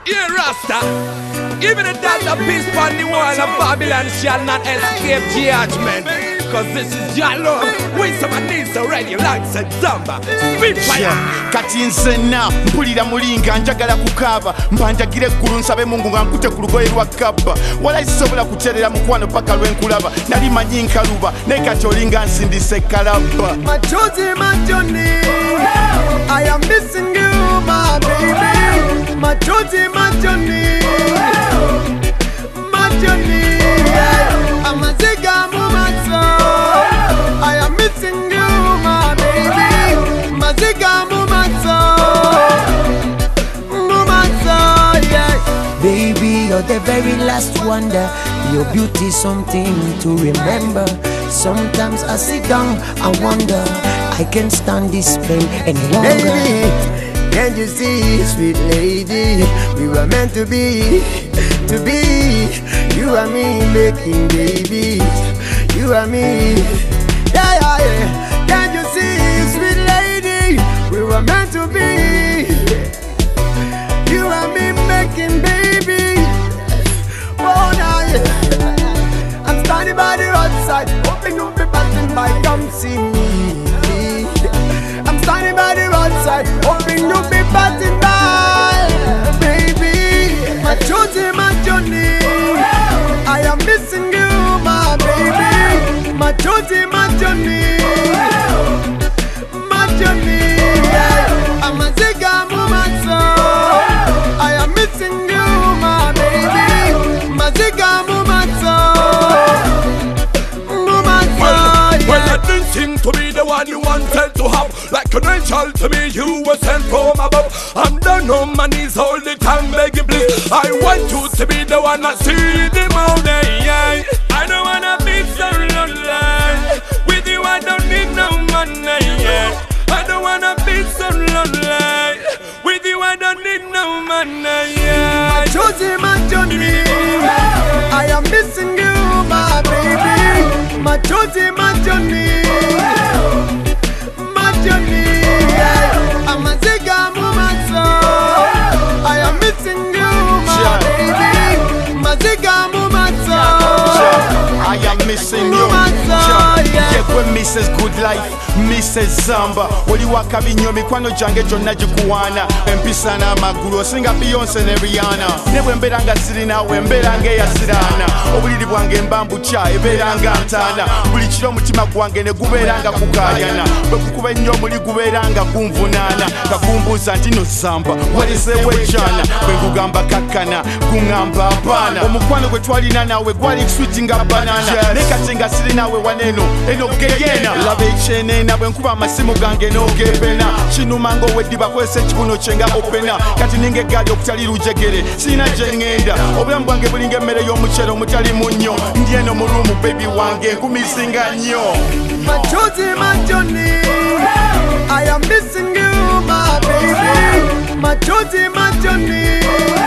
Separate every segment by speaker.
Speaker 1: Yeah, Rasta. Even if that the peace upon the wall of Babylon shall not escape judgment. Cause this is your love. Wisdom and needs already alongside Zamba. Spit fire.
Speaker 2: Kati nsenna mpulira mulinga njagala kukaba mbanjagire eggulu nsabe Mungu nga nkute ku lugoye lwa kabba walayi sisobola kuterera mukwano paka lwenkulaba nali manyi nkaluba naye kati olinga nsindise kalabba
Speaker 3: Machozi majoni I am missing you my baby Machozi majoni Majoni Amaziga mumatso I am missing you my baby Maziga mumatso Mumatso yeah
Speaker 4: Baby, you're the very last wonder. Your beauty's something to remember. Sometimes I sit down and wonder I can't stand this pain any longer.
Speaker 3: Baby, can't you see, sweet lady, we were meant to be. You and me making babies. You and me, yeah, yeah, yeah. Can't you see, sweet lady, we were meant to be. You and me making babies. Oh, nah, yeah. I'm standing by the roadside, hoping you'll be passing by, come see me. I'm standing by the roadside, hoping you'll be passing by, baby. Machozi majoni, I am missing you, my baby. Machozi majoni, majoni, amaziga mumatso. I am missing you, my baby. Maziga mumatso, mumatso.
Speaker 1: Well, I didn't seem to be the one you wanted to have. Like an angel to me, you were sent from above. I'm down on my knees all the time, begging please. I want you to be the one that see the mountain. Yeah. I don't wanna be so lonely. With you, I don't need no money. Yeah. I don't wanna be so lonely. With you, I don't need no money. Yeah.
Speaker 3: Machozi majoni, I am missing you, my baby. Machozi majoni, majoni, amaziga mumatso. I am missing you, my baby. Maziga mumatso.
Speaker 2: I am missing you. Yegwe Mrs. Good Life, Mrs. Zamba. Oli wakabinyo mikwano jange jonna gikuwaana. Empisa n'amagulu osinga Beyonce ne Rihanna. Ne bwe mbeera nga siri naawe mbeera ng'eyasiraana. Obuliri bwange mba mbukya ebeera nga ntaana. Buli kiro omutima gwange ne gubeera nga gukaayana. Bwe kukuba ennyo omuli gubeera nga gunvunaana. Nga gumbuuza nti no Zamba waleseewo ekyana. Bwe nkugamba kakkana guŋŋamba apaana. Omukwano gwe twalina naawe gwali sweet nga banana. Ne kati nga siri naawe waneeno eno gegena. Laba ekyeneena bwe nkuba amasimu gange n'ogepena. Kinuma ng'oweddiba kwesa ekibuno kye nga opena. Kati ninga eggaali okutali lujegere sirina gye ŋŋenda. Obulamu bwange bulinga emmere y'omuceere omutali munnyo. Ndi eno mu ruumu baby wange nkumisinga nnyo.
Speaker 3: Machozi majoni, I am missing you, my baby. Machozi majoni,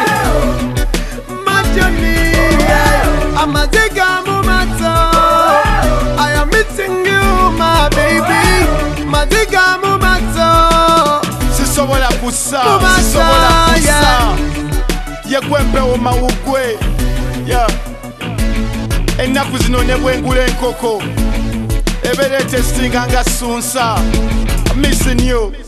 Speaker 3: majoni, amaziga mumatso. I am missing you, my baby. Maziga mumatso.
Speaker 2: Sisobola kusa, sisobola kusa. Yegwe mpewo mawugwe. Ennaku zino ne bwengula enkoko ebeera etesinga nga sunsa. Missing you.